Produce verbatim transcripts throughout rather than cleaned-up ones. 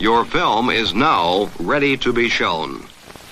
Your film is now ready to be shown.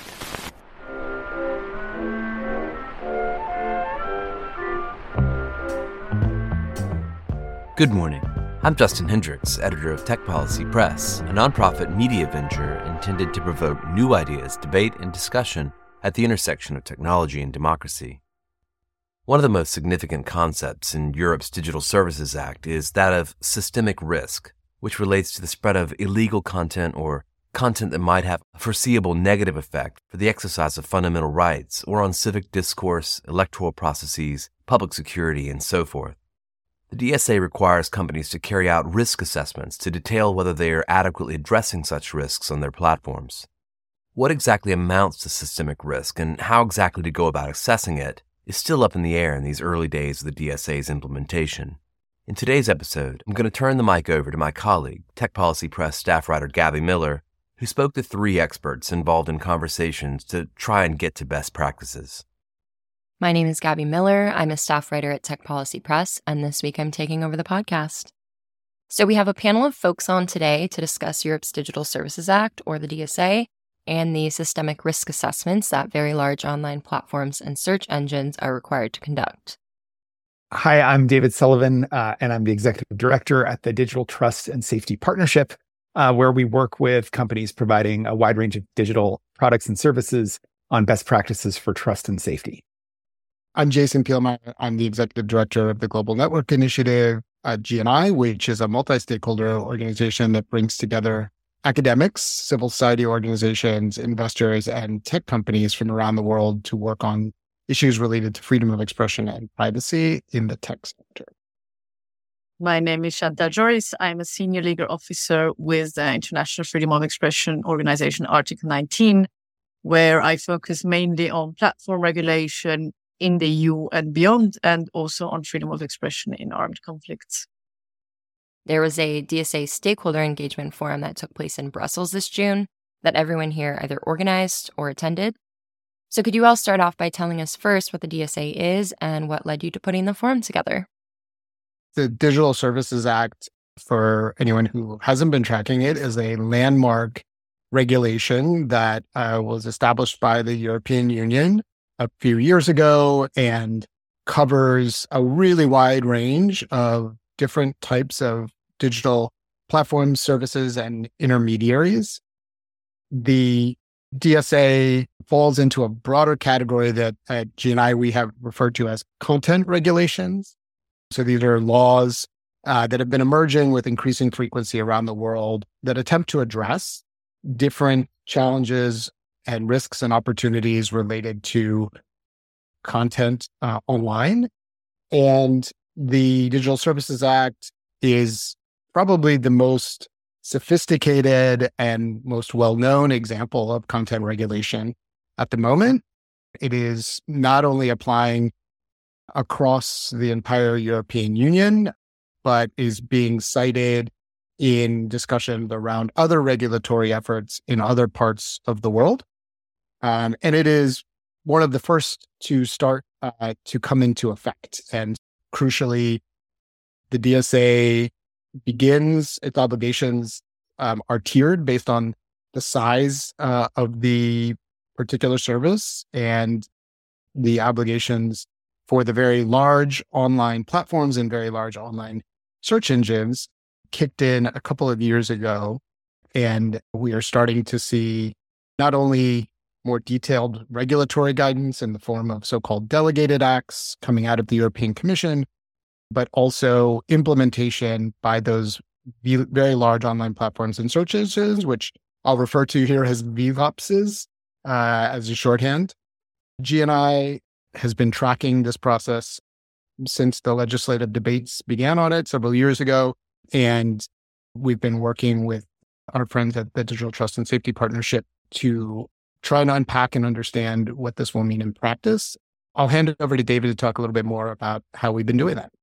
Good morning. I'm Justin Hendricks, editor of Tech Policy Press, a nonprofit media venture intended to provoke new ideas, debate, and discussion at the intersection of technology and democracy. One of the most significant concepts in Europe's Digital Services Act is that of systemic risk, which relates to the spread of illegal content or content that might have a foreseeable negative effect for the exercise of fundamental rights or on civic discourse, electoral processes, public security, and so forth. The D S A requires companies to carry out risk assessments to detail whether they are adequately addressing such risks on their platforms. What exactly amounts to systemic risk and how exactly to go about assessing it is still up in the air in these early days of the D S A's implementation. In today's episode, I'm going to turn the mic over to my colleague, Tech Policy Press staff writer Gabby Miller, who spoke to three experts involved in conversations to try and get to best practices. My name is Gabby Miller. I'm a staff writer at Tech Policy Press, and this week I'm taking over the podcast. So we have a panel of folks on today to discuss Europe's Digital Services Act, or the D S A, and the systemic risk assessments that very large online platforms and search engines are required to conduct. Hi, I'm David Sullivan, uh, and I'm the executive director at the Digital Trust and Safety Partnership, uh, where we work with companies providing a wide range of digital products and services on best practices for trust and safety. I'm Jason Pielmeyer. I'm the executive director of the Global Network Initiative at G N I, which is a multi-stakeholder organization that brings together academics, civil society organizations, investors, and tech companies from around the world to work on issues related to freedom of expression and privacy in the tech sector. My name is Chantal Joris. I'm a senior legal officer with the International Freedom of Expression organization Article nineteen, where I focus mainly on platform regulation in the E U and beyond, and also on freedom of expression in armed conflicts. There was a D S A stakeholder engagement forum that took place in Brussels this June that everyone here either organized or attended. So could you all start off by telling us first what the D S A is and what led you to putting the forum together? The Digital Services Act, for anyone who hasn't been tracking it, is a landmark regulation that uh, was established by the European Union a few years ago and covers a really wide range of different types of digital platforms, services, and intermediaries. The D S A falls into a broader category that at G N I we have referred to as content regulations. So these are laws uh, that have been emerging with increasing frequency around the world that attempt to address different challenges and risks and opportunities related to content uh, online. And the Digital Services Act is probably the most sophisticated and most well-known example of content regulation at the moment. It is not only applying across the entire European Union, but is being cited in discussions around other regulatory efforts in other parts of the world. Um, and it is one of the first to start uh, to come into effect. And crucially, the D S A begins, its obligations um, are tiered based on the size uh, of the particular service, and the obligations for the very large online platforms and very large online search engines kicked in a couple of years ago. And we are starting to see not only more detailed regulatory guidance in the form of so-called delegated acts coming out of the European Commission, but also implementation by those very large online platforms and search engines, which I'll refer to here as V LOPSs uh, as a shorthand. G N I has been tracking this process since the legislative debates began on it several years ago, and we've been working with our friends at the Digital Trust and Safety Partnership to try and unpack and understand what this will mean in practice. I'll hand it over to David to talk a little bit more about how we've been doing that.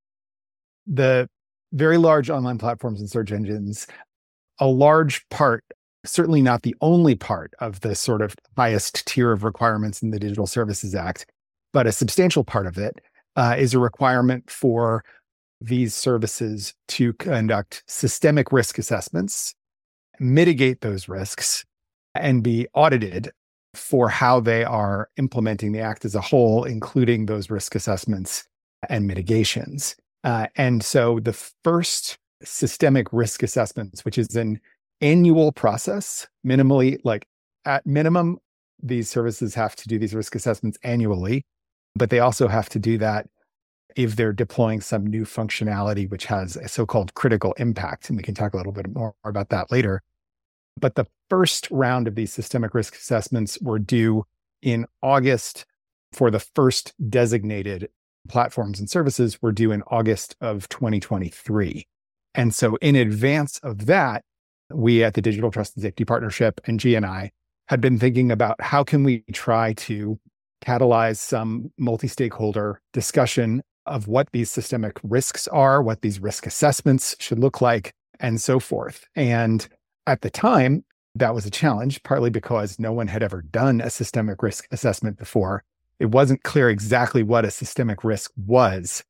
The very large online platforms and search engines, a large part, certainly not the only part of the sort of highest tier of requirements in the Digital Services Act, but a substantial part of it uh, is a requirement for these services to conduct systemic risk assessments mitigate those risks and be audited for how they are implementing the Act as a whole, including those risk assessments and mitigations. Uh, and so the first systemic risk assessments, which is an annual process, minimally, like at minimum, these services have to do these risk assessments annually, but they also have to do that if they're deploying some new functionality, which has a so-called critical impact. And we can talk a little bit more about that later. But the first round of these systemic risk assessments were due in August for the first designated platforms and services were due in August of twenty twenty-three. And so in advance of that, we at the Digital Trust and Safety Partnership and G N I had been thinking about how can we try to catalyze some multi-stakeholder discussion of what these systemic risks are, what these risk assessments should look like, and so forth. And at the time, that was a challenge, partly because no one had ever done a systemic risk assessment before. It wasn't clear exactly what a systemic risk was.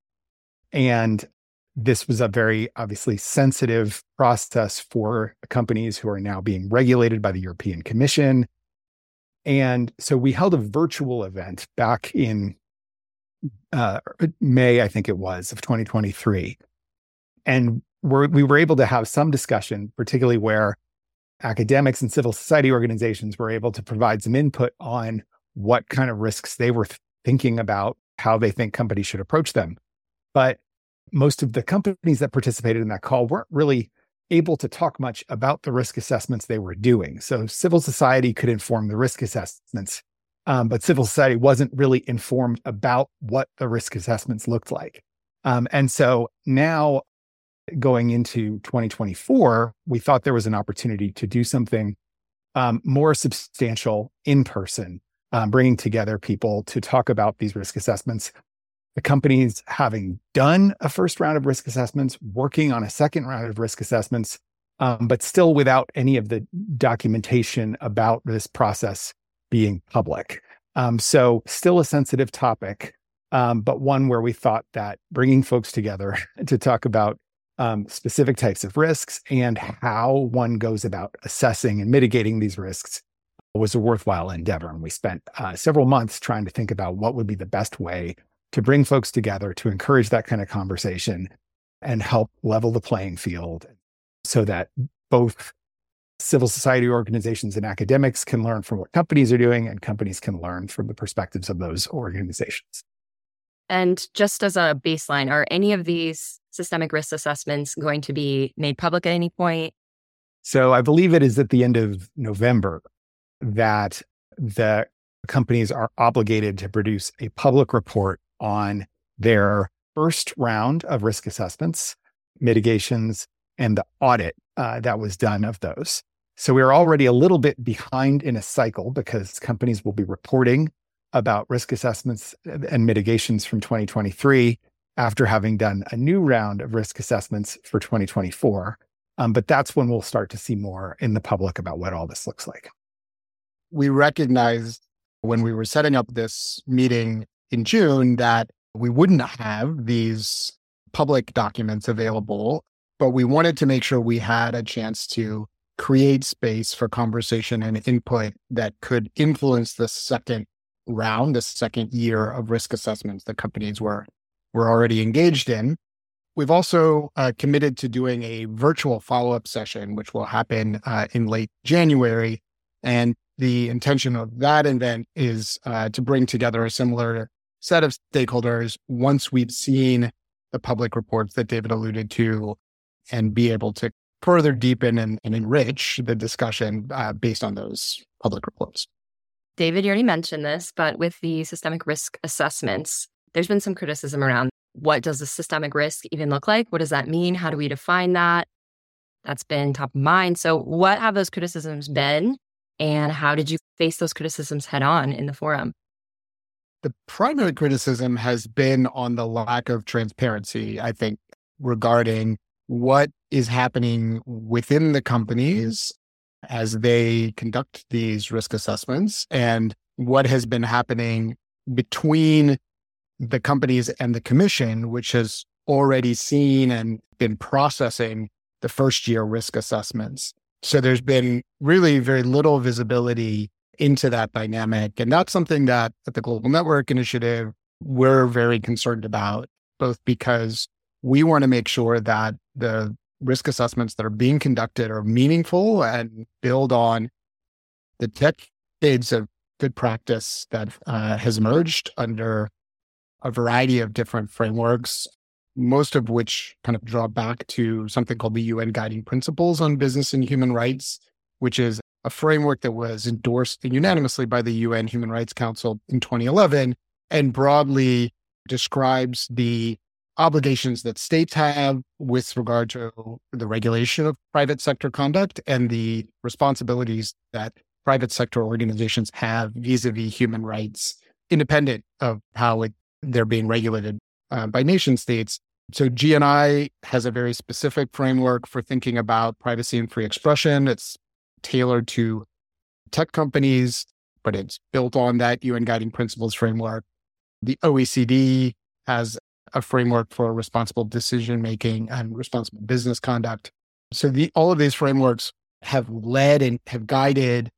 And this was a very obviously sensitive process for companies who are now being regulated by the European Commission. And so we held a virtual event back in uh, May, I think it was, of twenty twenty-three. And we're, we were able to have some discussion, particularly where academics and civil society organizations were able to provide some input on what kind of risks they were th- thinking about, how they think companies should approach them. But most of the companies that participated in that call weren't really able to talk much about the risk assessments they were doing. So civil society could inform the risk assessments, um, but civil society wasn't really informed about what the risk assessments looked like. Um, and so now going into twenty twenty-four, we thought there was an opportunity to do something um, more substantial in person, um, bringing together people to talk about these risk assessments. The companies having done a first round of risk assessments, working on a second round of risk assessments, um, but still without any of the documentation about this process being public. Um, so still a sensitive topic, um, but one where we thought that bringing folks together to talk about um, specific types of risks and how one goes about assessing and mitigating these risks was a worthwhile endeavor. And we spent uh, several months trying to think about what would be the best way to bring folks together, to encourage that kind of conversation and help level the playing field so that both civil society organizations and academics can learn from what companies are doing and companies can learn from the perspectives of those organizations. And just as a baseline, are any of these systemic risk assessments going to be made public at any point? So I believe it is at the end of November that the companies are obligated to produce a public report on their first round of risk assessments, mitigations, and the audit uh, that was done of those. So we're already a little bit behind in a cycle because companies will be reporting about risk assessments and mitigations from twenty twenty-three after having done a new round of risk assessments for twenty twenty-four. Um, but that's when we'll start to see more in the public about what all this looks like. We recognized when we were setting up this meeting in June that we wouldn't have these public documents available, but we wanted to make sure we had a chance to create space for conversation and input that could influence the second round, the second year of risk assessments that companies were, were already engaged in. We've also uh, committed to doing a virtual follow-up session, which will happen uh, in late January. And the intention of that event is uh, to bring together a similar set of stakeholders once we've seen the public reports that David alluded to and be able to further deepen and, and enrich the discussion uh, based on those public reports. David, you already mentioned this, but with the systemic risk assessments, there's been some criticism around what does a systemic risk even look like? What does that mean? How do we define that? That's been top of mind. So what have those criticisms been? And how did you face those criticisms head on in the forum? The primary criticism has been on the lack of transparency, I think, regarding what is happening within the companies as they conduct these risk assessments and what has been happening between the companies and the commission, which has already seen and been processing the first year risk assessments. So there's been really very little visibility into that dynamic. And that's something that at the Global Network Initiative, we're very concerned about, both because we want to make sure that the risk assessments that are being conducted are meaningful and build on the decades of good practice that uh, has emerged under a variety of different frameworks, most of which kind of draw back to something called the U N Guiding Principles on Business and Human Rights, which is a framework that was endorsed unanimously by the U N Human Rights Council in twenty eleven and broadly describes the obligations that states have with regard to the regulation of private sector conduct and the responsibilities that private sector organizations have vis-a-vis human rights, independent of how it, they're being regulated uh, by nation states. So G N I has a very specific framework for thinking about privacy and free expression. It's tailored to tech companies, but it's built on that U N Guiding Principles framework. The O E C D has a framework for responsible decision-making and responsible business conduct. So the, all of these frameworks have led and have guided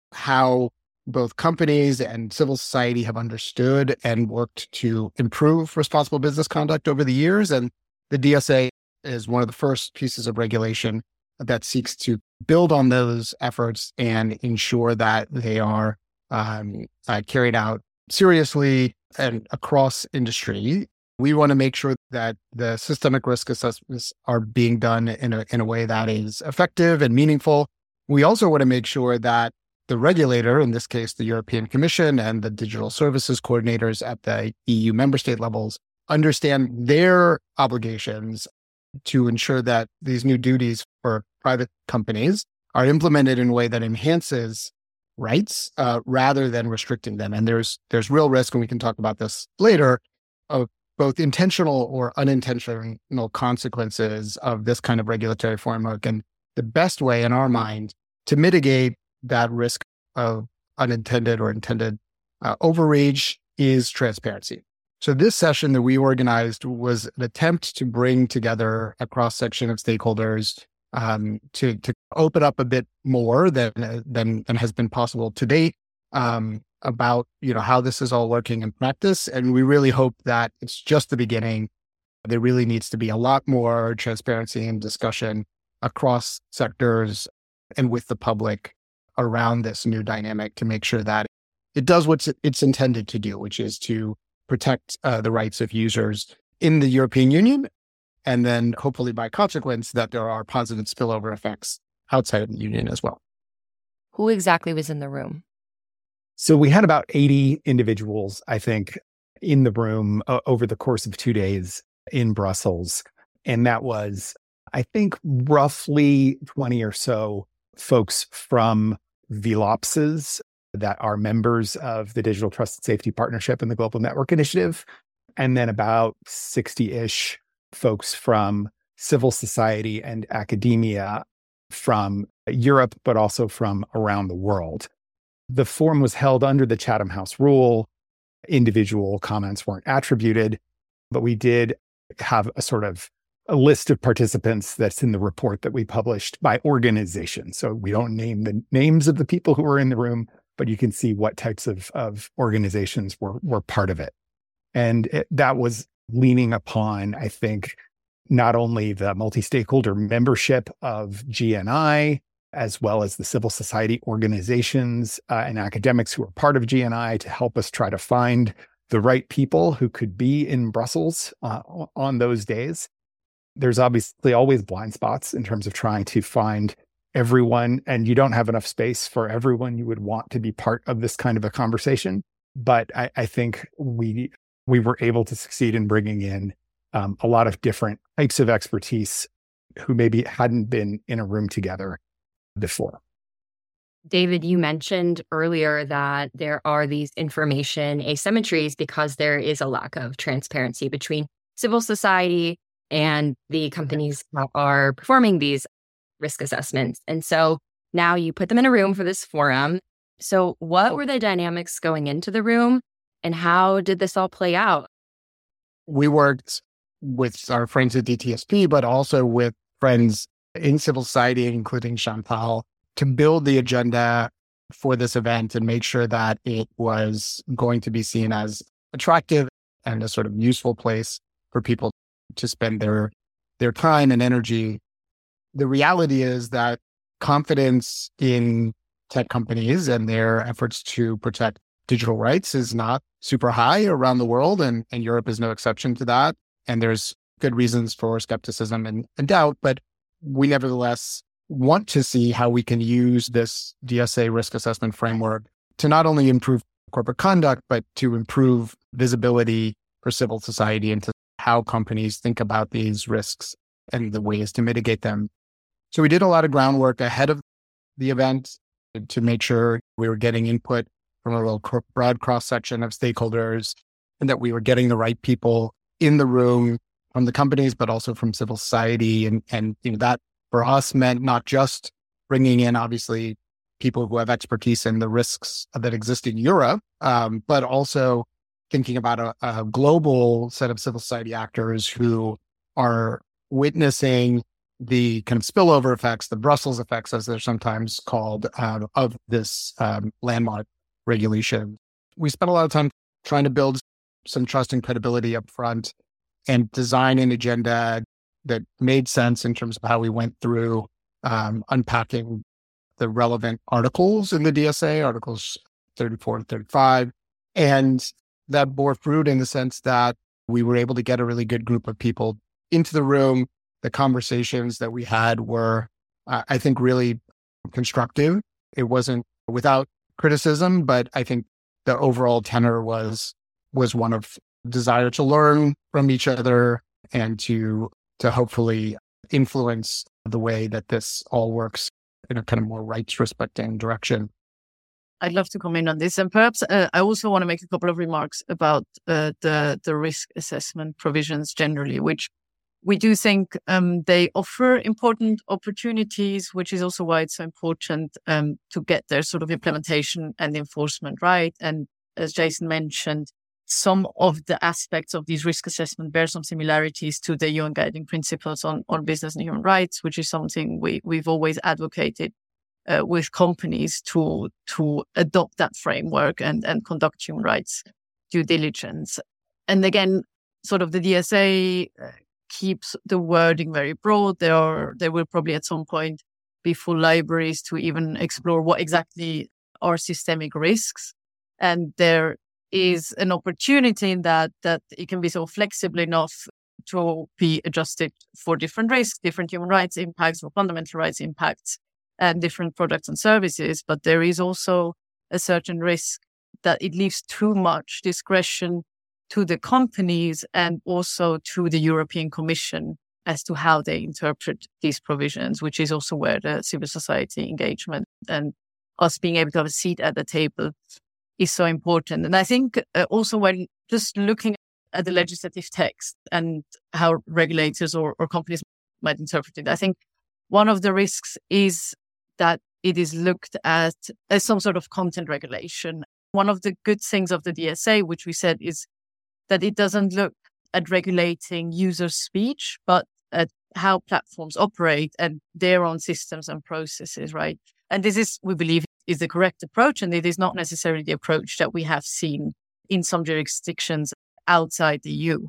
how both companies and civil society have understood and worked to improve responsible business conduct over the years. And the D S A is one of the first pieces of regulation that seeks to build on those efforts and ensure that they are um, uh, carried out seriously and across industry. We want to make sure that the systemic risk assessments are being done in a, in a way that is effective and meaningful. We also want to make sure that the regulator, in this case, the European Commission and the digital services coordinators at the E U member state levels, understand their obligations to ensure that these new duties for private companies are implemented in a way that enhances rights uh, rather than restricting them. And there's there's real risk, and we can talk about this later, of both intentional or unintentional consequences of this kind of regulatory framework. And the best way in our mind to mitigate that risk of unintended or intended uh, overreach is transparency. So this session that we organized was an attempt to bring together a cross-section of stakeholders um, to, to open up a bit more than, than, than has been possible to date um, about, you know, how this is all working in practice. And we really hope that it's just the beginning. There really needs to be a lot more transparency and discussion across sectors and with the public around this new dynamic to make sure that it does what it's intended to do, which is to protect uh, the rights of users in the European Union, and then hopefully by consequence that there are positive spillover effects outside of the Union as well. Who exactly was in the room? So we had about eighty individuals, I think, in the room uh, over the course of two days in Brussels. And that was, I think, roughly twenty or so folks from V LOPSes that are members of the Digital Trust and Safety Partnership and the Global Network Initiative, and then about sixty-ish folks from civil society and academia from Europe, but also from around the world. The forum was held under the Chatham House rule. Individual comments weren't attributed, but we did have a sort of a list of participants that's in the report that we published by organization. So we don't name the names of the people who were in the room, but you can see what types of, of organizations were, were part of it. And it, that was leaning upon, I think, not only the multi-stakeholder membership of G N I, as well as the civil society organizations uh, and academics who are part of G N I to help us try to find the right people who could be in Brussels uh, on those days. There's obviously always blind spots in terms of trying to find everyone, and you don't have enough space for everyone you would want to be part of this kind of a conversation. But I, I think we we were able to succeed in bringing in um, a lot of different types of expertise who maybe hadn't been in a room together before. David, you mentioned earlier that there are these information asymmetries because there is a lack of transparency between civil society and the companies that are performing these risk assessments. And so now you put them in a room for this forum. So what were the dynamics going into the room, and how did this all play out? We worked with our friends at D T S P, but also with friends in civil society, including Chantal, to build the agenda for this event and make sure that it was going to be seen as attractive and a sort of useful place for people to spend their their time and energy. The reality is that confidence in tech companies and their efforts to protect digital rights is not super high around the world, and, and Europe is no exception to that. And there's good reasons for skepticism and, and doubt, but we nevertheless want to see how we can use this D S A risk assessment framework to not only improve corporate conduct, but to improve visibility for civil society into how companies think about these risks and the ways to mitigate them. So we did a lot of groundwork ahead of the event to make sure we were getting input from a real broad cross-section of stakeholders and that we were getting the right people in the room from the companies, but also from civil society. And, and you know, that for us meant not just bringing in, obviously, people who have expertise in the risks that exist in Europe, um, but also thinking about a, a global set of civil society actors who are witnessing the kind of spillover effects, the Brussels effects, as they're sometimes called, uh, of this um, landmark regulation. We spent a lot of time trying to build some trust and credibility up front and design an agenda that made sense in terms of how we went through um, unpacking the relevant articles in the D S A, articles thirty-four and thirty-five. And that bore fruit in the sense that we were able to get a really good group of people into the room. The conversations that we had were, uh, I think, really constructive. It wasn't without criticism, but I think the overall tenor was was one of desire to learn from each other and to to hopefully influence the way that this all works in a kind of more rights respecting direction. I'd love to comment on this. And perhaps uh, I also want to make a couple of remarks about uh, the, the risk assessment provisions generally, which we do think um, they offer important opportunities, which is also why it's so important um, to get their sort of implementation and enforcement right. And as Jason mentioned, some of the aspects of these risk assessment bear some similarities to the U N guiding principles on, on business and human rights, which is something we, we've always advocated uh, with companies to to adopt that framework and, and conduct human rights due diligence. And again, sort of the D S A uh, keeps the wording very broad. There are there will probably at some point be full libraries to even explore what exactly are systemic risks. And there is an opportunity in that, that it can be so flexible enough to be adjusted for different risks, different human rights impacts or fundamental rights impacts, and different products and services. But there is also a certain risk that it leaves too much discretion to the companies and also to the European Commission as to how they interpret these provisions, which is also where the civil society engagement and us being able to have a seat at the table is so important. And I think uh, also when just looking at the legislative text and how regulators or, or companies might interpret it, I think one of the risks is that it is looked at as some sort of content regulation. One of the good things of the D S A, which we said, is that it doesn't look at regulating user speech, but at how platforms operate and their own systems and processes, right? And this is, we believe, is the correct approach, and it is not necessarily the approach that we have seen in some jurisdictions outside the E U.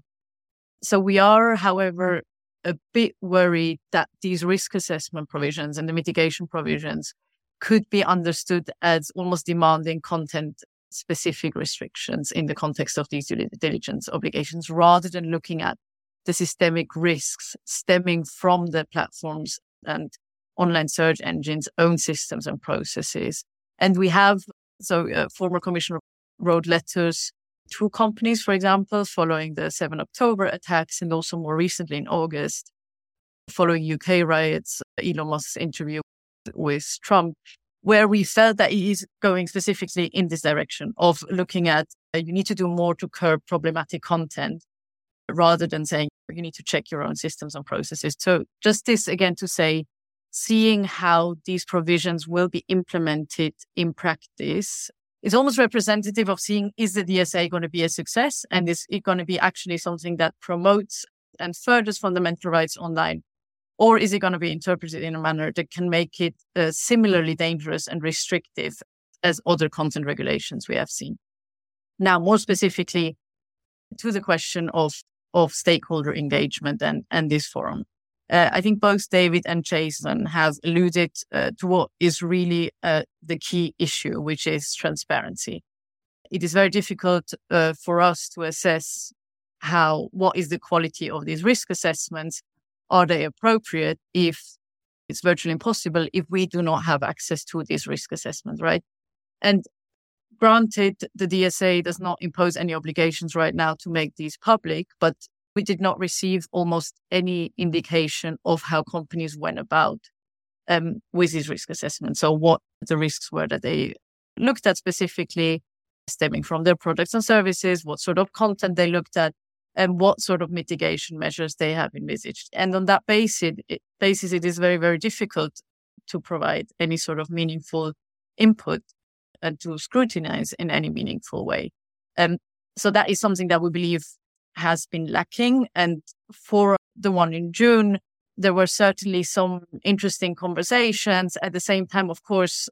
So we are, however, a bit worried that these risk assessment provisions and the mitigation provisions could be understood as almost demanding content-specific restrictions in the context of these due diligence obligations, rather than looking at the systemic risks stemming from the platforms and online search engines' own systems and processes. And we have, so uh, former commissioner wrote letters to companies, for example, following the seventh of October attacks, and also more recently in August, following U K riots, Elon Musk's interview with Trump, where we felt that he is going specifically in this direction of looking at uh, you need to do more to curb problematic content, rather than saying you need to check your own systems and processes. So just this, again, to say, seeing how these provisions will be implemented in practice is almost representative of seeing, is the D S A going to be a success? And is it going to be actually something that promotes and furthers fundamental rights online? Or is it going to be interpreted in a manner that can make it uh, similarly dangerous and restrictive as other content regulations we have seen? Now, more specifically to the question of, of stakeholder engagement and, and this forum. Uh, I think both David and Jason have alluded uh, to what is really uh, the key issue, which is transparency. It is very difficult uh, for us to assess how, what is the quality of these risk assessments. Are they appropriate if it's virtually impossible if we do not have access to these risk assessments, right? And granted, the D S A does not impose any obligations right now to make these public, but we did not receive almost any indication of how companies went about um, with these risk assessments. So what the risks were that they looked at specifically stemming from their products and services, what sort of content they looked at, and what sort of mitigation measures they have envisaged. And on that basis, it, basis, it is very, very difficult to provide any sort of meaningful input and to scrutinize in any meaningful way. Um, so that is something that we believe has been lacking. And for the one in June, there were certainly some interesting conversations. At the same time, of course,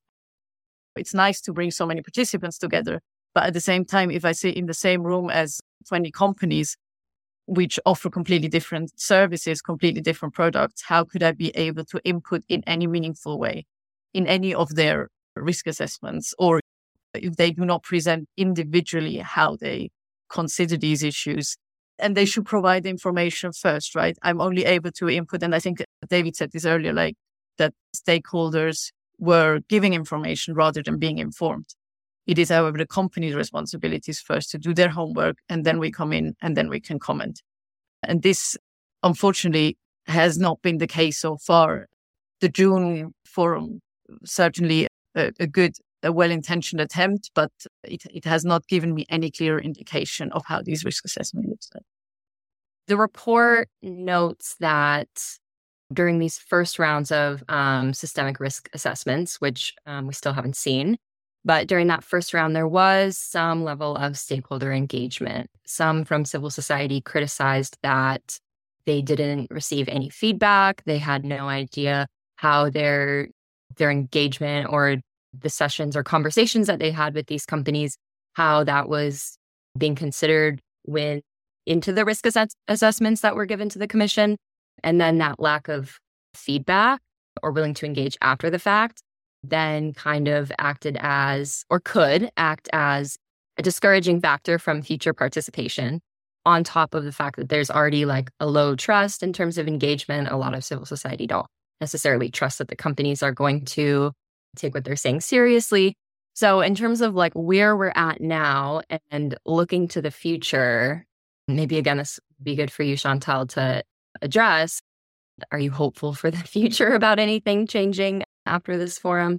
it's nice to bring so many participants together. But at the same time, if I sit in the same room as twenty companies, which offer completely different services, completely different products, how could I be able to input in any meaningful way in any of their risk assessments? Or if they do not present individually how they consider these issues, and they should provide the information first, right? I'm only able to input, and I think David said this earlier, like that stakeholders were giving information rather than being informed. It is, however, the company's responsibilities first to do their homework, and then we come in and then we can comment. And this, unfortunately, has not been the case so far. The June forum, certainly a, a good, a well-intentioned attempt, but it, it has not given me any clear indication of how these risk assessments looks like. The report notes that during these first rounds of um, systemic risk assessments, which um, we still haven't seen, but during that first round, there was some level of stakeholder engagement. Some from civil society criticized that they didn't receive any feedback. They had no idea how their their engagement or the sessions or conversations that they had with these companies, how that was being considered when into the risk ass- assessments that were given to the commission. And then that lack of feedback or willing to engage after the fact then kind of acted as, or could act as, a discouraging factor from future participation, on top of the fact that there's already like a low trust in terms of engagement. A lot of civil society don't necessarily trust that the companies are going to take what they're saying seriously. So in terms of like where we're at now and looking to the future, maybe again, this would be good for you, Chantal, to address. Are you hopeful for the future about anything changing after this forum?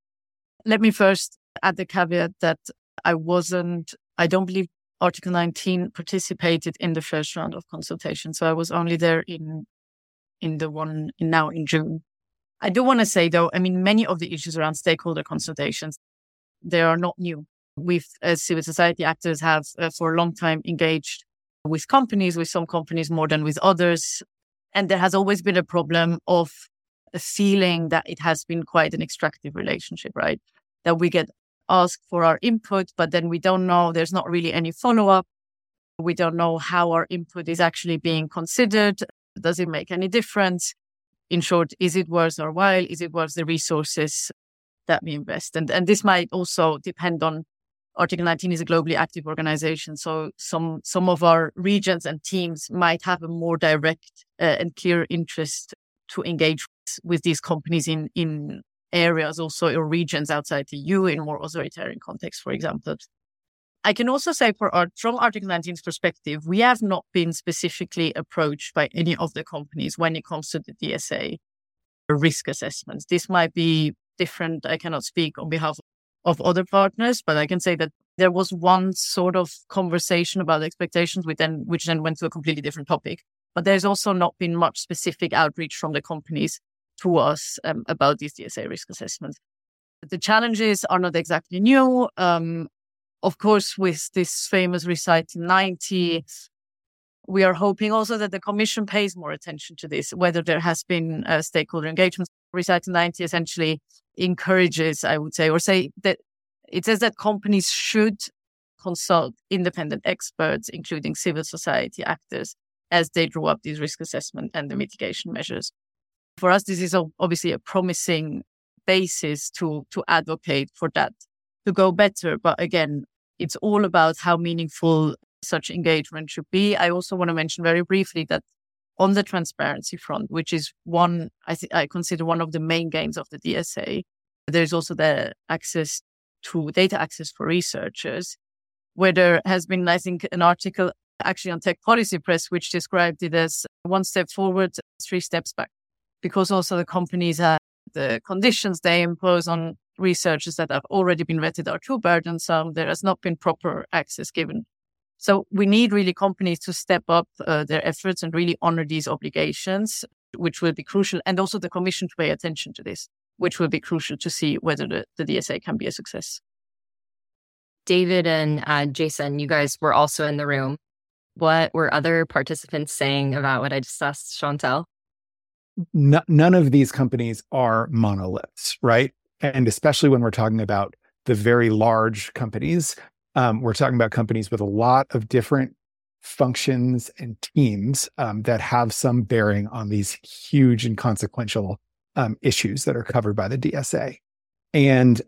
Let me first add the caveat that I wasn't, I don't believe Article nineteen participated in the first round of consultation. So I was only there in in the one in now in June. I do want to say though, I mean, many of the issues around stakeholder consultations, they are not new. We've, as civil society actors, have uh, for a long time engaged with companies, with some companies more than with others. And there has always been a problem of a feeling that it has been quite an extractive relationship, right? That we get asked for our input, but then we don't know, there's not really any follow-up. We don't know how our input is actually being considered. Does it make any difference? In short, is it worth our while? Is it worth the resources that we invest? And, and this might also depend on, Article nineteen is a globally active organization. So some, some of our regions and teams might have a more direct uh, and clear interest to engage with, with these companies in, in areas also or regions outside the E U in more authoritarian contexts, for example. I can also say for our, from Article nineteen's perspective, we have not been specifically approached by any of the companies when it comes to the D S A risk assessments. This might be different. I cannot speak on behalf of other partners, but I can say that there was one sort of conversation about expectations, which then, which then went to a completely different topic. But there's also not been much specific outreach from the companies to us um, about these D S A risk assessments. The challenges are not exactly new. Um, Of course, with this famous Recital ninety, we are hoping also that the Commission pays more attention to this, whether there has been uh, stakeholder engagement. Recital ninety essentially encourages, I would say, or say that it says that companies should consult independent experts, including civil society actors, as they draw up these risk assessment and the mitigation measures. For us, this is obviously a promising basis to, to advocate for that to go better. But again, it's all about how meaningful such engagement should be. I also want to mention very briefly that on the transparency front, which is one, I, th- I consider one of the main gains of the D S A, there's also the access to data access for researchers, where there has been, I think, an article actually on Tech Policy Press, which described it as one step forward, three steps back, because also the companies have the conditions they impose on researchers that have already been vetted are too burdensome. There has not been proper access given. So we need really companies to step up uh, their efforts and really honor these obligations, which will be crucial. And also the Commission to pay attention to this, which will be crucial to see whether the, the D S A can be a success. David and uh, Jason, you guys were also in the room. What were other participants saying about what I just asked Chantal? No, none of these companies are monoliths, right? And especially when we're talking about the very large companies, um, we're talking about companies with a lot of different functions and teams um, that have some bearing on these huge and consequential um, issues that are covered by the D S A. And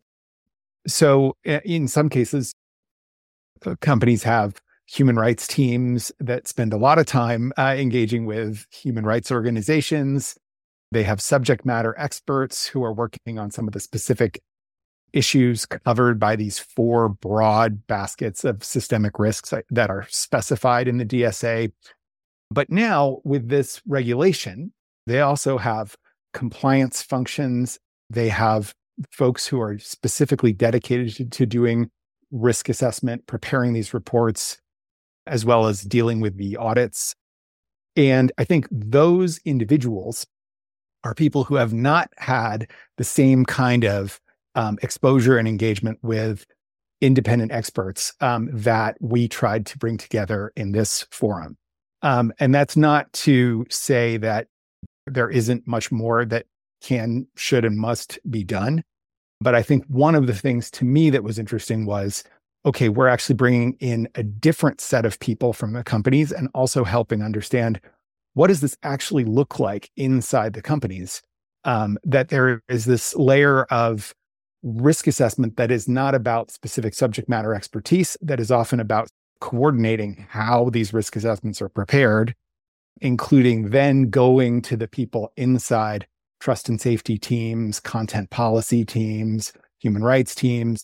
so in some cases, companies have human rights teams that spend a lot of time uh, engaging with human rights organizations. They have subject matter experts who are working on some of the specific issues covered by these four broad baskets of systemic risks that are specified in the D S A. But now with this regulation, they also have compliance functions. They have folks who are specifically dedicated to, to doing risk assessment, preparing these reports, as well as dealing with the audits. And I think those individuals are people who have not had the same kind of um, exposure and engagement with independent experts um, that we tried to bring together in this forum. Um, and that's not to say that there isn't much more that can, should, and must be done. But I think one of the things to me that was interesting was, okay, we're actually bringing in a different set of people from the companies and also helping understand what does this actually look like inside the companies? Um, that there is this layer of risk assessment that is not about specific subject matter expertise, that is often about coordinating how these risk assessments are prepared, including then going to the people inside trust and safety teams, content policy teams, human rights teams.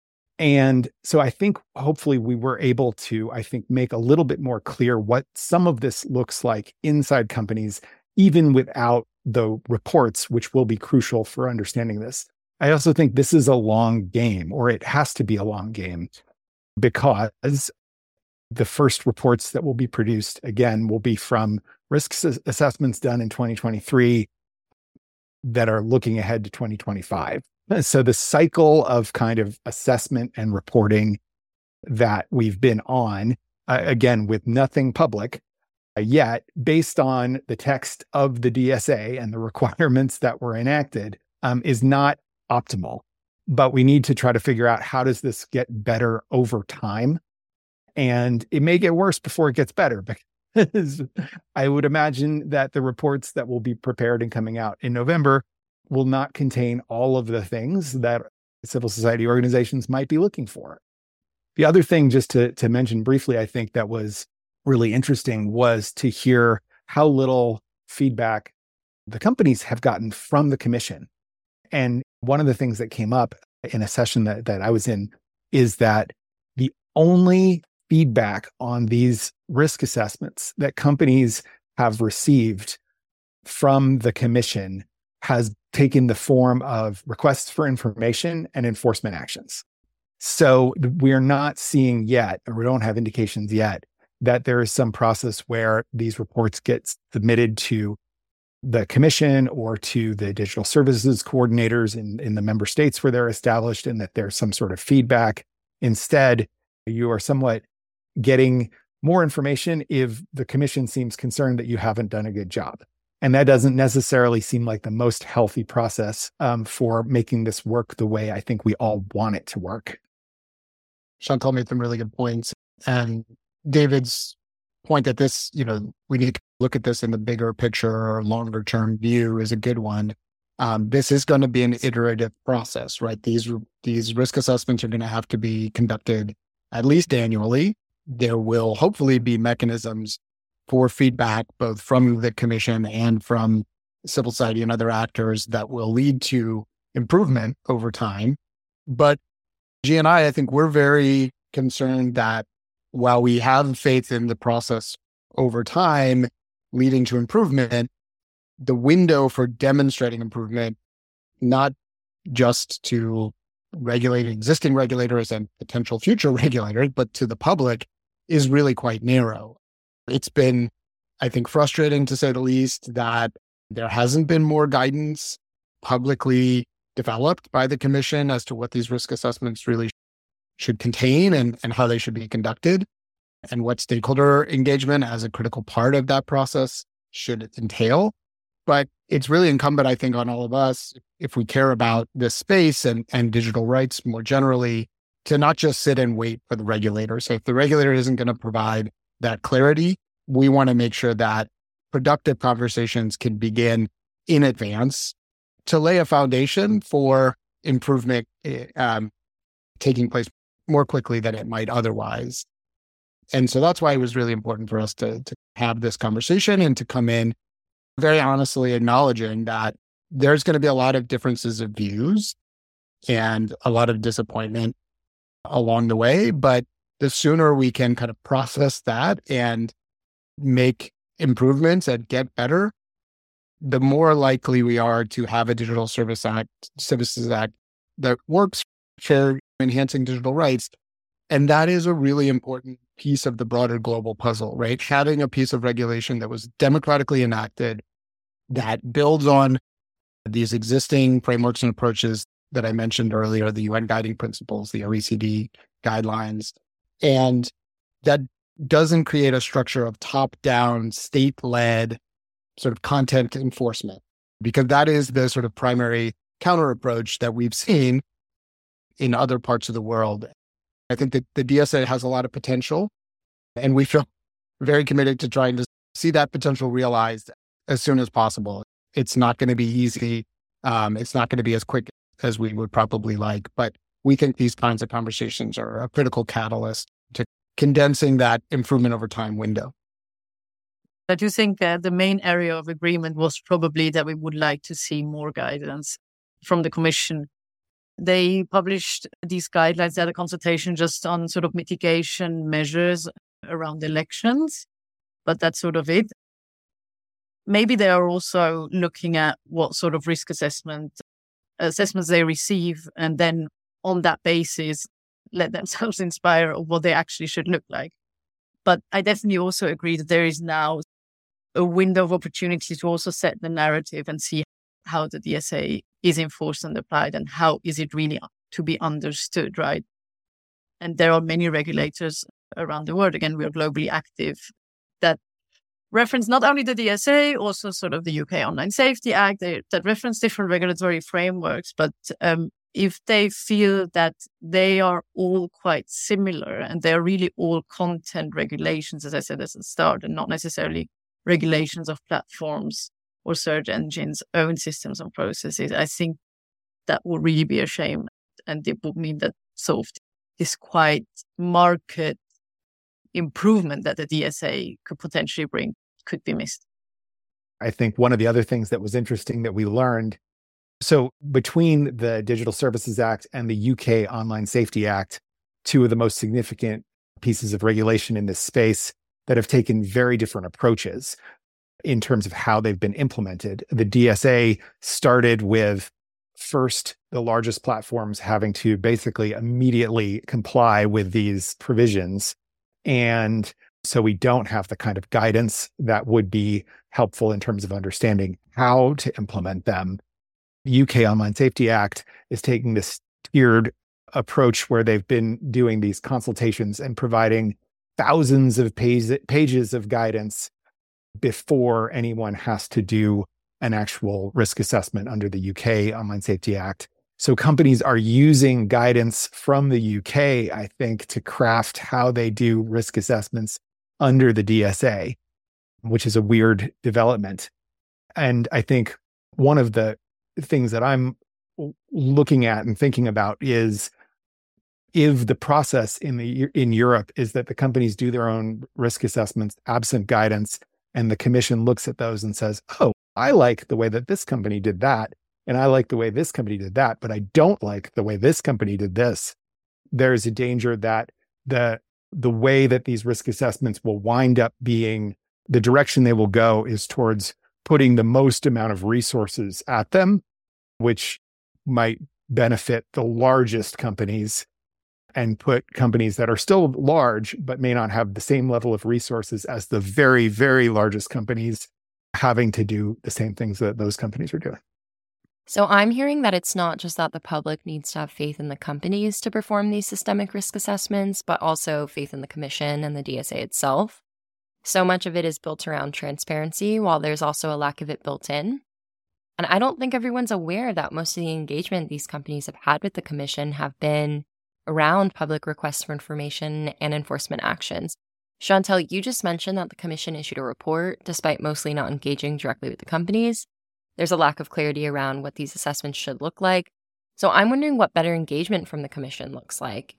And so I think hopefully we were able to, I think, make a little bit more clear what some of this looks like inside companies, even without the reports, which will be crucial for understanding this. I also think this is a long game, or it has to be a long game, because the first reports that will be produced, again, will be from risk assessments done in twenty twenty-three that are looking ahead to twenty twenty-five. So the cycle of kind of assessment and reporting that we've been on, uh, again, with nothing public uh, yet, based on the text of the D S A and the requirements that were enacted, um, is not optimal. But we need to try to figure out, how does this get better over time? And it may get worse before it gets better, because I would imagine that the reports that will be prepared and coming out in November will not contain all of the things that civil society organizations might be looking for. The other thing, just to, to mention briefly, I think that was really interesting, was to hear how little feedback the companies have gotten from the Commission. And one of the things that came up in a session that, that I was in is that the only feedback on these risk assessments that companies have received from the Commission has taken the form of requests for information and enforcement actions. So we're not seeing yet, or we don't have indications yet, that there is some process where these reports get submitted to the Commission or to the digital services coordinators in, in the member states where they're established, and that there's some sort of feedback. Instead, you are somewhat getting more information if the commission seems concerned that you haven't done a good job. And that doesn't necessarily seem like the most healthy process um, for making this work the way I think we all want it to work. Chantal made some really good points. And David's point that this, you know, we need to look at this in the bigger picture or longer term view is a good one. Um, this is going to be an iterative process, right? These, these risk assessments are going to have to be conducted at least annually. There will hopefully be mechanisms for feedback, both from the commission and from civil society and other actors that will lead to improvement over time. But G and I, I think we're very concerned that while we have faith in the process over time leading to improvement, the window for demonstrating improvement, not just to regulate existing regulators and potential future regulators, but to the public, is really quite narrow. It's been, I think, frustrating to say the least that there hasn't been more guidance publicly developed by the commission as to what these risk assessments really should contain and, and how they should be conducted, and what stakeholder engagement as a critical part of that process should entail. But it's really incumbent, I think, on all of us, if we care about this space and, and digital rights more generally, to not just sit and wait for the regulator. So if the regulator isn't going to provide that clarity, we want to make sure that productive conversations can begin in advance to lay a foundation for improvement um, taking place more quickly than it might otherwise. And so that's why it was really important for us to, to have this conversation and to come in very honestly acknowledging that there's going to be a lot of differences of views and a lot of disappointment along the way. But the sooner we can kind of process that and make improvements and get better, the more likely we are to have a Digital Service Act, Services Act that works for enhancing digital rights. And that is a really important piece of the broader global puzzle, right? Having a piece of regulation that was democratically enacted that builds on these existing frameworks and approaches that I mentioned earlier, the U N guiding principles, the O E C D guidelines, and that doesn't create a structure of top-down, state-led sort of content enforcement, because that is the sort of primary counter approach that we've seen in other parts of the world. I think that the D S A has a lot of potential, and we feel very committed to trying to see that potential realized as soon as possible. It's not going to be easy. Um, it's not going to be as quick as we would probably like, but we think these kinds of conversations are a critical catalyst to condensing that improvement over time window. I do think that the main area of agreement was probably that we would like to see more guidance from the Commission. They published these guidelines at a consultation just on sort of mitigation measures around elections, but that's sort of it. Maybe they are also looking at what sort of risk assessment assessments they receive, and then on that basis, let themselves inspire of what they actually should look like. But I definitely also agree that there is now a window of opportunity to also set the narrative and see how the D S A is enforced and applied and how is it really to be understood, right? And there are many regulators around the world, again, we are globally active, that reference not only the D S A, also sort of the U K Online Safety Act, they, that reference different regulatory frameworks. But um, if they feel that they are all quite similar and they're really all content regulations, as I said at the start, and not necessarily regulations of platforms or search engines' own systems and processes, I think that would really be a shame. And it would mean that sort of this quite market improvement that the D S A could potentially bring could be missed. I think one of the other things that was interesting that we learned, so between the Digital Services Act and the U K Online Safety Act, two of the most significant pieces of regulation in this space that have taken very different approaches in terms of how they've been implemented. The D S A started with first the largest platforms having to basically immediately comply with these provisions. And so we don't have the kind of guidance that would be helpful in terms of understanding how to implement them. The U K Online Safety Act is taking this tiered approach where they've been doing these consultations and providing thousands of page, pages of guidance before anyone has to do an actual risk assessment under the U K Online Safety Act. So companies are using guidance from the U K, I think, to craft how they do risk assessments under the D S A, which is a weird development. And I think one of the things that I'm looking at and thinking about is if the process in the in Europe is that the companies do their own risk assessments absent guidance, and the commission looks at those and says, oh, I like the way that this company did that, and I like the way this company did that, but I don't like the way this company did this. There's a danger that the the way that these risk assessments will wind up being, the direction they will go is towards putting the most amount of resources at them, which might benefit the largest companies and put companies that are still large but may not have the same level of resources as the very, very largest companies having to do the same things that those companies are doing. So I'm hearing that it's not just that the public needs to have faith in the companies to perform these systemic risk assessments, but also faith in the commission and the D S A itself. So much of it is built around transparency, while there's also a lack of it built in. And I don't think everyone's aware that most of the engagement these companies have had with the commission have been around public requests for information and enforcement actions. Chantal, you just mentioned that the commission issued a report despite mostly not engaging directly with the companies. There's a lack of clarity around what these assessments should look like. So I'm wondering what better engagement from the commission looks like.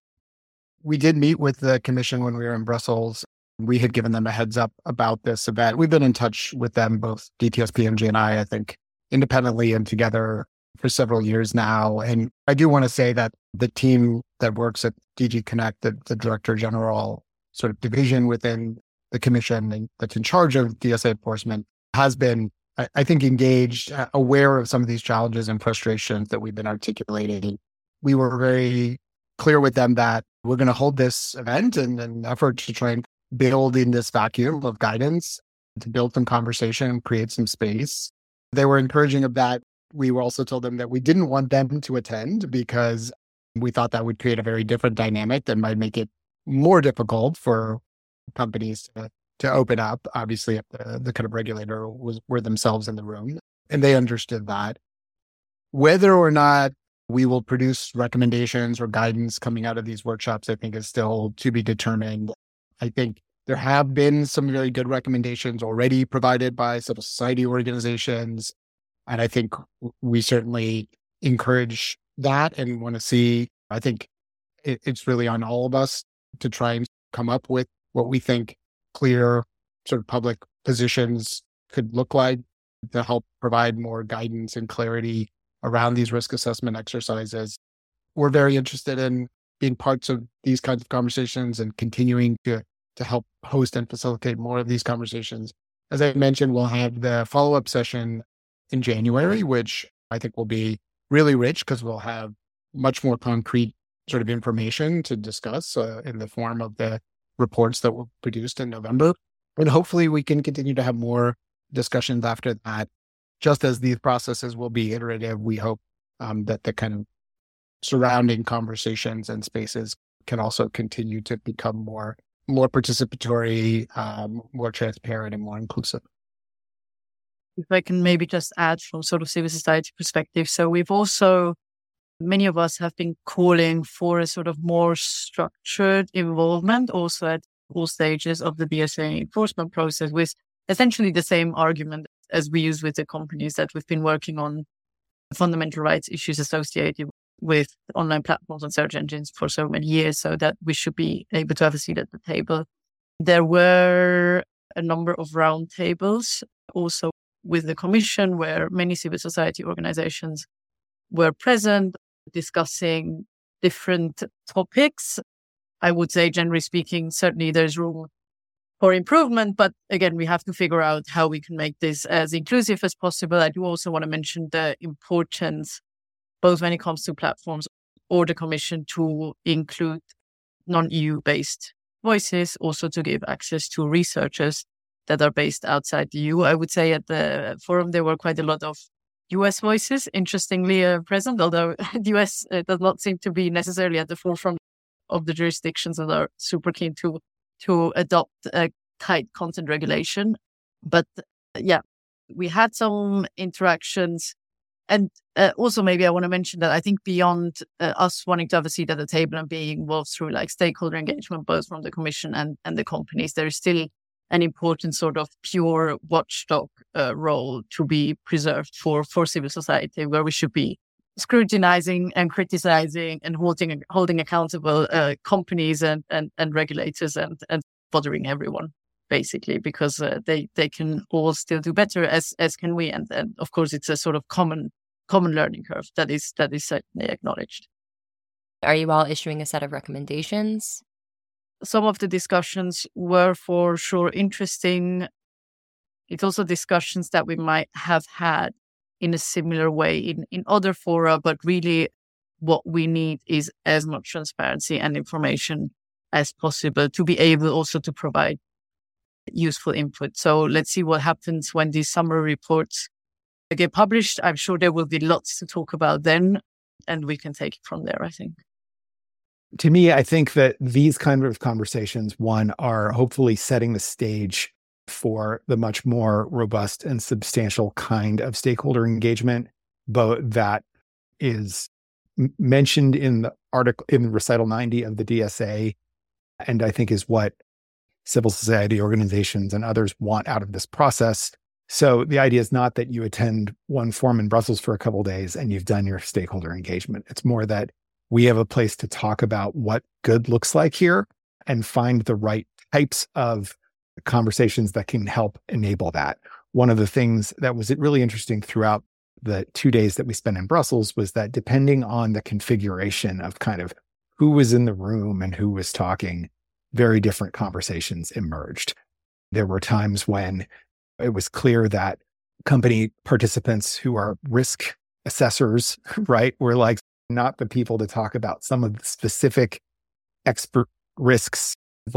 We did meet with the commission when we were in Brussels. We had given them a heads up about this event. We've been in touch with them, both D T S P M G and I, I think, independently and together for several years now. And I do want to say that the team that works at D G Connect, the, the Director General sort of division within the commission and that's in charge of D S A enforcement, has been, I, I think, engaged, uh, aware of some of these challenges and frustrations that we've been articulating. We were very clear with them that we're going to hold this event in an effort to try and build in this vacuum of guidance, to build some conversation, create some space. They were encouraging of that. We were also told them that we didn't want them to attend because we thought that would create a very different dynamic that might make it more difficult for companies to, to open up. Obviously, if the, the kind of regulator was were themselves in the room, and they understood that. Whether or not we will produce recommendations or guidance coming out of these workshops, I think is still to be determined. I think there have been some very good recommendations already provided by civil society organizations. And I think we certainly encourage that and want to see, I think it, it's really on all of us to try and come up with what we think clear sort of public positions could look like to help provide more guidance and clarity around these risk assessment exercises. We're very interested in being parts of these kinds of conversations and continuing to to help host and facilitate more of these conversations. As I mentioned, we'll have the follow-up session in January, which I think will be really rich because we'll have much more concrete sort of information to discuss uh, in the form of the reports that were produced in November. And hopefully we can continue to have more discussions after that. Just as these processes will be iterative, we hope um, that the kind of surrounding conversations and spaces can also continue to become more more participatory, um, more transparent, and more inclusive. If I can maybe just add from sort of civil society perspective. So we've also, many of us have been calling for a sort of more structured involvement also at all stages of the D S A enforcement process, with essentially the same argument as we use with the companies that we've been working on fundamental rights issues associated with online platforms and search engines for so many years, so that we should be able to have a seat at the table. There were a number of roundtables also with the Commission where many civil society organizations were present discussing different topics. I would say, generally speaking, certainly there's room for improvement, but again, we have to figure out how we can make this as inclusive as possible. I do also want to mention the importance, both when it comes to platforms or the Commission, to include non-E U-based voices, also to give access to researchers that are based outside the E U. I would say at the forum, there were quite a lot of U S voices, interestingly uh, present, although the U S uh, does not seem to be necessarily at the forefront of the jurisdictions that are super keen to to adopt a tight content regulation. But yeah, we had some interactions. And uh, also maybe I want to mention that I think beyond uh, us wanting to have a seat at the table and being involved through like stakeholder engagement, both from the Commission and, and the companies, there is still an important sort of pure watchdog uh, role to be preserved for, for civil society, where we should be scrutinizing and criticizing and holding holding accountable uh, companies and, and, and regulators and, and bothering everyone, basically, because uh, they, they can all still do better, as as can we. And, and of course, it's a sort of common common learning curve that is that is certainly acknowledged. Are you all issuing a set of recommendations? Some of the discussions were for sure interesting. It's also discussions that we might have had in a similar way in, in other fora, but really what we need is as much transparency and information as possible to be able also to provide useful input. So let's see what happens when these summary reports get published. I'm sure there will be lots to talk about then, and we can take it from there, I think. To me, I think that these kind of conversations, one, are hopefully setting the stage for the much more robust and substantial kind of stakeholder engagement, both that is m- mentioned in the article in recital ninety of the D S A, and I think is what civil society organizations and others want out of this process. So the idea is not that you attend one forum in Brussels for a couple of days and you've done your stakeholder engagement. It's more that we have a place to talk about what good looks like here and find the right types of conversations that can help enable that. One of the things that was really interesting throughout the two days that we spent in Brussels was that depending on the configuration of kind of who was in the room and who was talking, very different conversations emerged. There were times when it was clear that company participants who are risk assessors, right, were like not the people to talk about some of the specific expert risks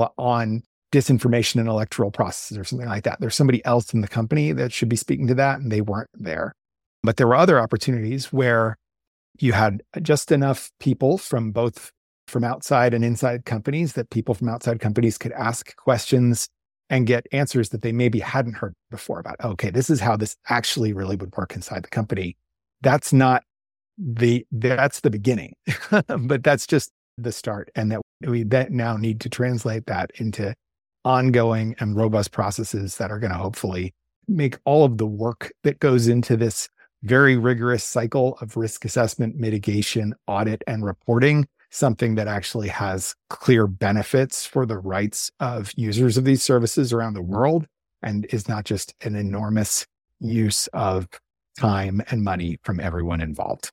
on disinformation in electoral processes or something like that. There's somebody else in the company that should be speaking to that, and they weren't there. But there were other opportunities where you had just enough people from both from outside and inside companies that people from outside companies could ask questions and get answers that they maybe hadn't heard before about, okay, this is how this actually really would work inside the company. That's not the, that's the beginning, but that's just the start. And that we that now need to translate that into ongoing and robust processes that are going to hopefully make all of the work that goes into this very rigorous cycle of risk assessment, mitigation, audit, and reporting something that actually has clear benefits for the rights of users of these services around the world and is not just an enormous use of time and money from everyone involved.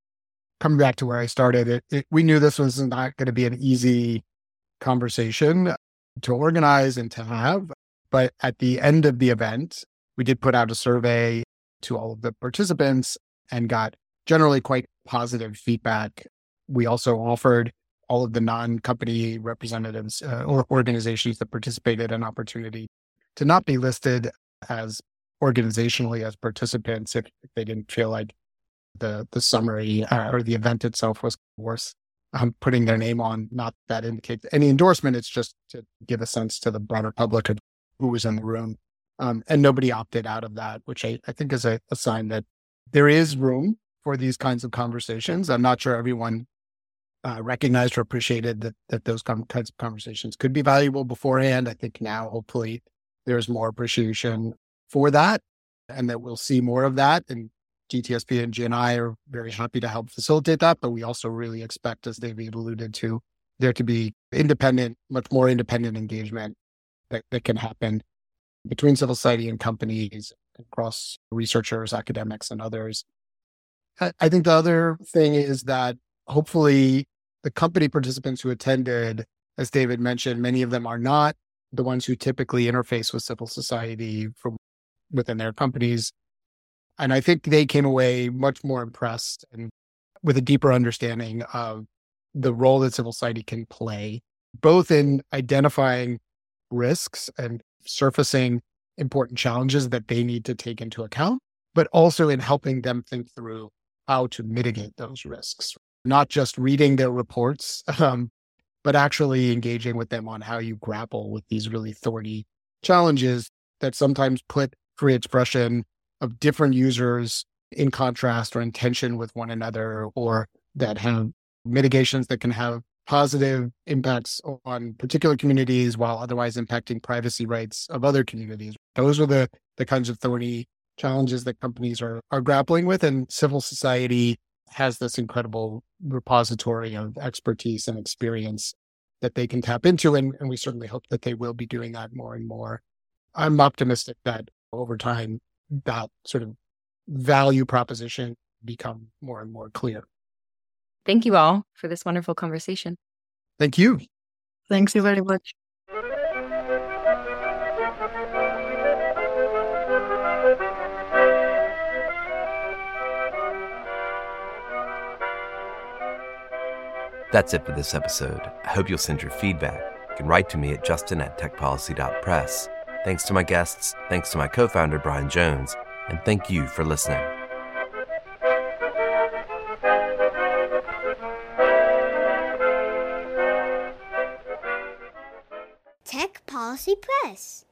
Coming back to where I started, it, it, we knew this was not going to be an easy conversation to organize and to have. But at the end of the event, we did put out a survey to all of the participants and got generally quite positive feedback. We also offered all of the non-company representatives uh, or organizations that participated an opportunity to not be listed as organizationally as participants if, if they didn't feel like the the summary uh, or the event itself was worth um, putting their name on. Not that indicates any endorsement. It's just to give a sense to the broader public of who was in the room. Um, and nobody opted out of that, which I, I think is a, a sign that there is room for these kinds of conversations. I'm not sure everyone uh, recognized or appreciated that that those com- kinds of conversations could be valuable beforehand. I think now, hopefully, there's more appreciation for that and that we'll see more of that. And G T S P and G N I are very happy to help facilitate that. But we also really expect, as David alluded to, there to be independent, much more independent engagement that, that can happen between civil society and companies, across researchers, academics, and others. I think the other thing is that hopefully the company participants who attended, as David mentioned, many of them are not the ones who typically interface with civil society from within their companies. And I think they came away much more impressed and with a deeper understanding of the role that civil society can play, both in identifying risks and surfacing important challenges that they need to take into account, but also in helping them think through how to mitigate those risks. Not just reading their reports, um, but actually engaging with them on how you grapple with these really thorny challenges that sometimes put free expression of different users in contrast or in tension with one another, or that have mitigations that can have positive impacts on particular communities while otherwise impacting privacy rights of other communities. Those are the, the kinds of thorny challenges that companies are, are grappling with, and civil society has this incredible repository of expertise and experience that they can tap into, and, and we certainly hope that they will be doing that more and more. I'm optimistic that over time, that sort of value proposition become more and more clear. Thank you all for this wonderful conversation. Thank you. Thank you very much. That's it for this episode. I hope you'll send your feedback. You can write to me at justin at techpolicy dot press. Thanks to my guests, thanks to my co-founder, Brian Jones, and thank you for listening. Tech Policy Press.